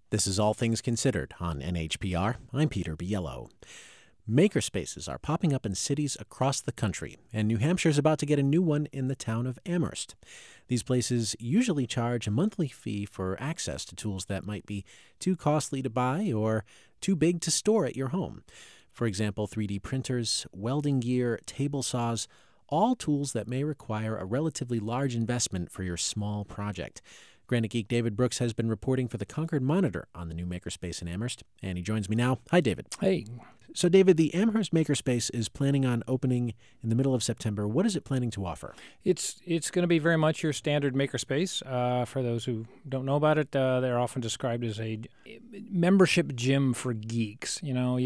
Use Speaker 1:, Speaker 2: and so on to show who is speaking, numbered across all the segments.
Speaker 1: This is All Things Considered on NHPR. I'm Peter Biello. Makerspaces are popping up in cities across the country, and New Hampshire's about to get a new one in the town of Amherst. These places usually charge a monthly fee for access to tools that might be too costly to buy or too big to store at your home. For example, 3D printers, welding gear, table saws, all tools that may require a relatively large investment for your small project. Granite Geek David Brooks has been reporting for the Concord Monitor on the new Makerspace in Amherst, and he joins me now. Hi, David.
Speaker 2: Hey.
Speaker 1: So, David, the Amherst Makerspace is planning on opening in the middle of September. What is it planning to offer?
Speaker 2: It's going to be very much your standard makerspace. For those who don't know about it, they're often described as a membership gym for geeks. You know,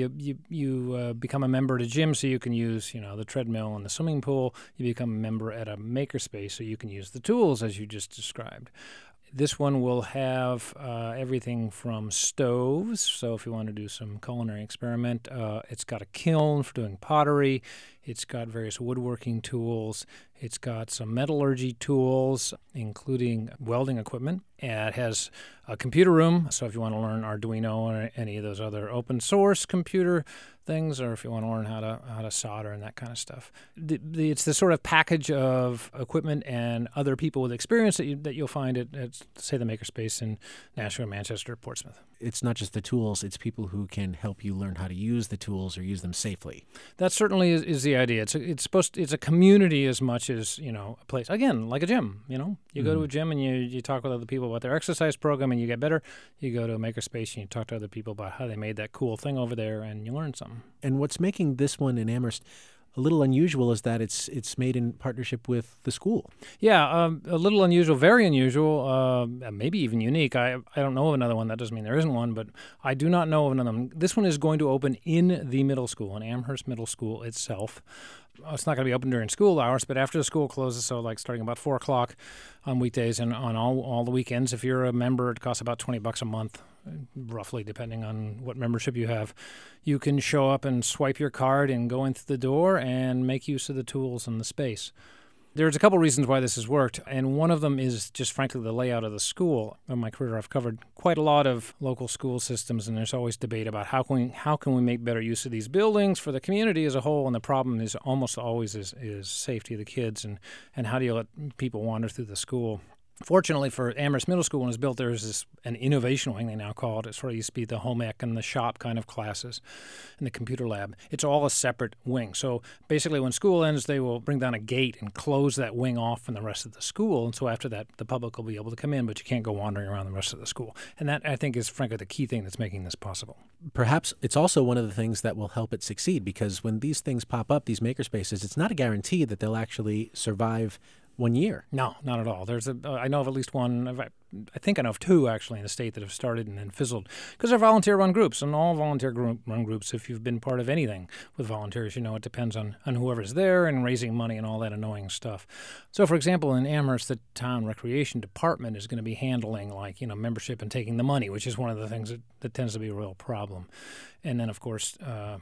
Speaker 2: you become a member at a gym so you can use, the treadmill and the swimming pool. You become a member at a makerspace so you can use the tools as you just described. This one will have everything from stoves, so if you want to do some culinary experiment, it's got a kiln for doing pottery, it's got various woodworking tools, it's got some metallurgy tools, including welding equipment. And it has a computer room, so if you want to learn Arduino or any of those other open source computer things, or if you want to learn how to solder and that kind of stuff. It's the sort of package of equipment and other people with experience that you'll find at, say, the Makerspace in Nashua, Manchester, Portsmouth.
Speaker 1: It's not just the tools, it's people who can help you learn how to use the tools or use them safely.
Speaker 2: That certainly is the idea. It's a community as much as, a place. Again, like a gym, You go to a gym and you talk with other people about their exercise program and you get better. You go to a makerspace and you talk to other people about how they made that cool thing over there and you learn something.
Speaker 1: And what's making this one in Amherst a little unusual is that it's made in partnership with the school.
Speaker 2: Yeah, a little unusual, very unusual, maybe even unique. I don't know of another one. That doesn't mean there isn't one, but I do not know of another one. This one is going to open in the middle school, in Amherst Middle School itself. It's not going to be open during school hours, but after the school closes, so like starting about 4 o'clock on weekdays and on all the weekends. If you're a member, it costs about $20 a month, roughly, depending on what membership you have. You can show up and swipe your card and go in through the door and make use of the tools and the space. There's a couple reasons why this has worked, and one of them is just frankly the layout of the school. In my career, I've covered quite a lot of local school systems, and there's always debate about how can we make better use of these buildings for the community as a whole, and the problem is almost always is safety of the kids, and how do you let people wander through the school. Fortunately for Amherst Middle School, when it was built, there's an innovation wing, they now call it. It sort of used to be the home ec and the shop kind of classes and the computer lab. It's all a separate wing. So basically when school ends, they will bring down a gate and close that wing off from the rest of the school. And so after that, the public will be able to come in, but you can't go wandering around the rest of the school. And that, I think, is frankly the key thing that's making this possible.
Speaker 1: Perhaps it's also one of the things that will help it succeed, because when these things pop up, these makerspaces, it's not a guarantee that they'll actually survive 1 year.
Speaker 2: No, not at all. I know of at least one. I think I know of 2 actually in the state that have started and then fizzled because they're volunteer-run groups, and all volunteer-run groups. If you've been part of anything with volunteers, it depends on whoever's there and raising money and all that annoying stuff. So, for example, in Amherst, the town recreation department is going to be handling membership and taking the money, which is one of the things that tends to be a real problem. And then, of course,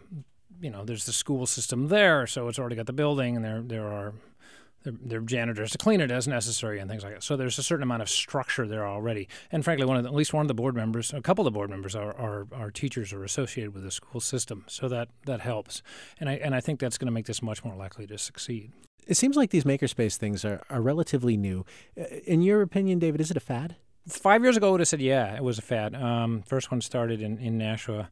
Speaker 2: there's the school system there, so it's already got the building, and there are janitors to clean it as necessary and things like that. So there's a certain amount of structure there already. And frankly, at least one of the board members, a couple of the board members are teachers or associated with the school system. So that helps. And I think that's going to make this much more likely to succeed.
Speaker 1: It seems like these makerspace things are relatively new. In your opinion, David, is it a fad?
Speaker 2: 5 years ago, I would have said, yeah, it was a fad. First one started in Nashua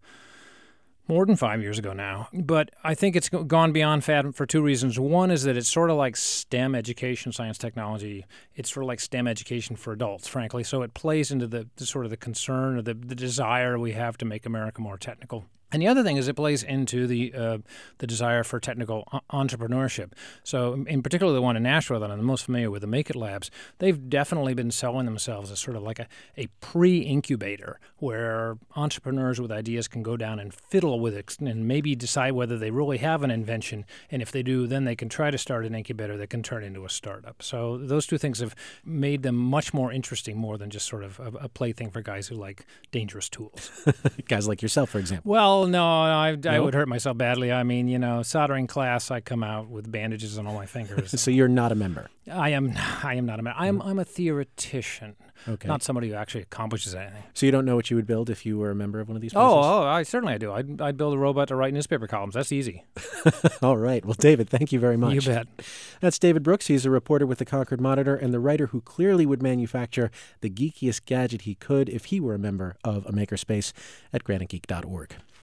Speaker 2: more than 5 years ago now. But I think it's gone beyond fad for 2 reasons. One is that it's sort of like STEM education, science, technology. It's sort of like STEM education for adults, frankly. So it plays into the sort of the concern or the desire we have to make America more technical. And the other thing is it plays into the desire for technical entrepreneurship. So in particular, the one in Nashua that I'm the most familiar with, the Make It Labs, they've definitely been selling themselves as sort of like a pre-incubator where entrepreneurs with ideas can go down and fiddle with it and maybe decide whether they really have an invention. And if they do, then they can try to start an incubator that can turn into a startup. So those 2 things have made them much more interesting, more than just sort of a plaything for guys who like dangerous tools.
Speaker 1: Guys like yourself, for example.
Speaker 2: Well, no, I would hurt myself badly. I mean, soldering class, I come out with bandages on all my fingers.
Speaker 1: So you're not a member?
Speaker 2: I am not a member. I'm a theoretician.
Speaker 1: Okay.
Speaker 2: not somebody who actually accomplishes anything.
Speaker 1: So you don't know what you would build if you were a member of one of these places?
Speaker 2: I certainly do. I'd build a robot to write newspaper columns. That's easy.
Speaker 1: All right. Well, David, thank you very much.
Speaker 2: You bet.
Speaker 1: That's David Brooks. He's a reporter with the Concord Monitor and the writer who clearly would manufacture the geekiest gadget he could if he were a member of a makerspace at granitegeek.org.